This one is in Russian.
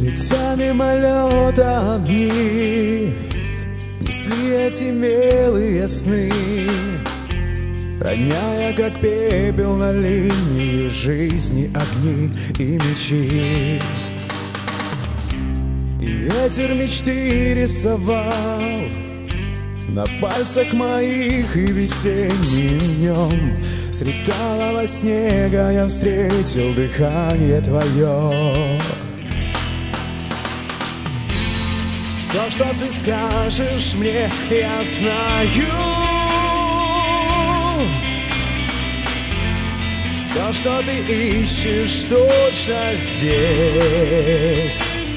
Летя мимолетом дни, несли эти милые сны, роняя, как пепел, на линию жизни огни и мечи. И ветер мечты рисовал на пальцах моих, и весенним днем средь талого снега я встретил дыхание твое. Все, что ты скажешь мне, я знаю. Все, что ты ищешь, точно здесь.